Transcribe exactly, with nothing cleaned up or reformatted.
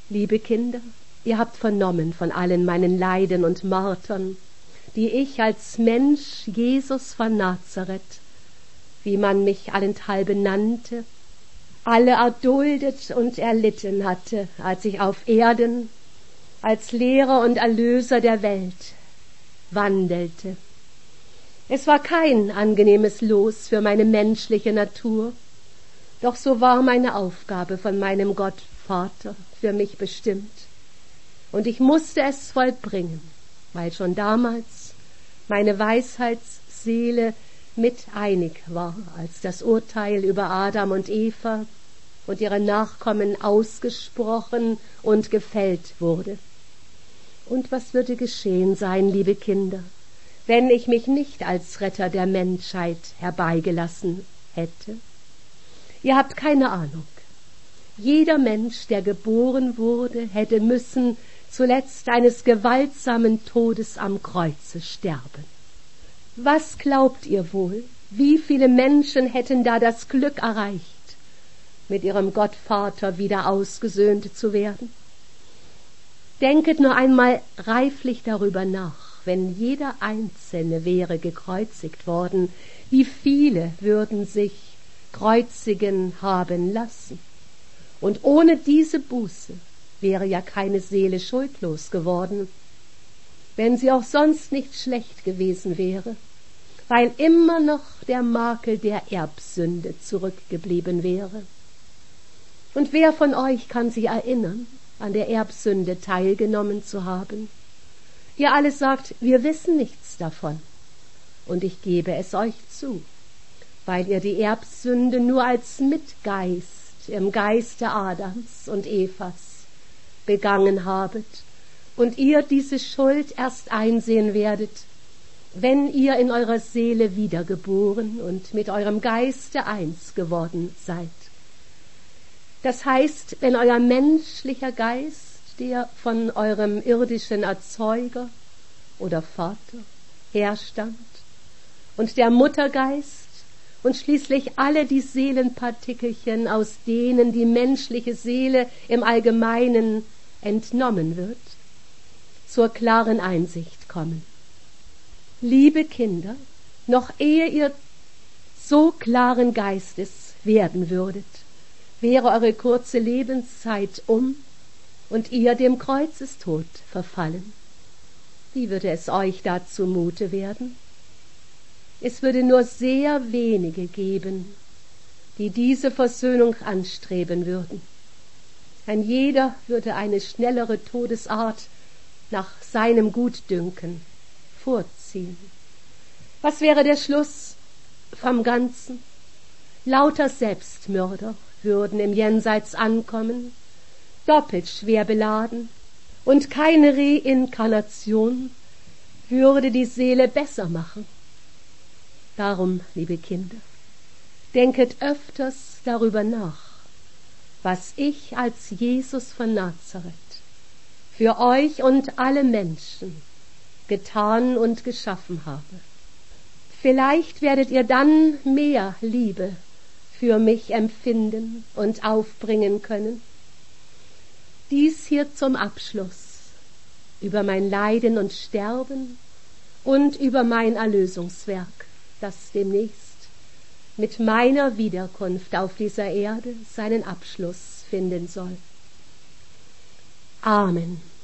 Liebe Kinder, ihr habt vernommen von allen meinen Leiden und Martern, die ich als Mensch Jesus von Nazareth, wie man mich allenthalben nannte, alle erduldet und erlitten hatte, als ich auf Erden als Lehrer und Erlöser der Welt wandelte. Es war kein angenehmes Los für meine menschliche Natur, doch so war meine Aufgabe von meinem Gott Vater für mich bestimmt, und ich musste es vollbringen, weil schon damals meine Weisheitsseele mit einig war, als das Urteil über Adam und Eva und ihre Nachkommen ausgesprochen und gefällt wurde. Und was würde geschehen sein, liebe Kinder, wenn ich mich nicht als Retter der Menschheit herbeigelassen hätte? Ihr habt keine Ahnung. Jeder Mensch, der geboren wurde, hätte müssen zuletzt eines gewaltsamen Todes am Kreuze sterben. Was glaubt ihr wohl, wie viele Menschen hätten da das Glück erreicht, mit ihrem Gottvater wieder ausgesöhnt zu werden? Denket nur einmal reiflich darüber nach, wenn jeder Einzelne wäre gekreuzigt worden, wie viele würden sich kreuzigen haben lassen? Und ohne diese Buße wäre ja keine Seele schuldlos geworden, wenn sie auch sonst nicht schlecht gewesen wäre, weil immer noch der Makel der Erbsünde zurückgeblieben wäre. Und wer von euch kann sich erinnern, an der Erbsünde teilgenommen zu haben? Ihr alle sagt, wir wissen nichts davon. Und ich gebe es euch zu, weil ihr die Erbsünde nur als Mitgeist im Geiste Adams und Evas begangen habet und ihr diese Schuld erst einsehen werdet, wenn ihr in eurer Seele wiedergeboren und mit eurem Geiste eins geworden seid. Das heißt, wenn euer menschlicher Geist, der von eurem irdischen Erzeuger oder Vater herstammt, und der Muttergeist und schließlich alle die Seelenpartikelchen, aus denen die menschliche Seele im Allgemeinen entnommen wird, zur klaren Einsicht kommen. Liebe Kinder, noch ehe ihr so klaren Geistes werden würdet, wäre eure kurze Lebenszeit um und ihr dem Kreuzestod verfallen. Wie würde es euch da zumute werden? Es würde nur sehr wenige geben, die diese Versöhnung anstreben würden. Ein jeder würde eine schnellere Todesart nach seinem Gutdünken vorziehen. Was wäre der Schluss vom Ganzen? Lauter Selbstmörder würden im Jenseits ankommen, doppelt schwer beladen, und keine Reinkarnation würde die Seele besser machen. Darum, liebe Kinder, denket öfters darüber nach, was ich als Jesus von Nazareth für euch und alle Menschen getan und geschaffen habe. Vielleicht werdet ihr dann mehr Liebe für mich empfinden und aufbringen können. Dies hier zum Abschluss über mein Leiden und Sterben und über mein Erlösungswerk, das demnächst mit meiner Wiederkunft auf dieser Erde seinen Abschluss finden soll. Amen.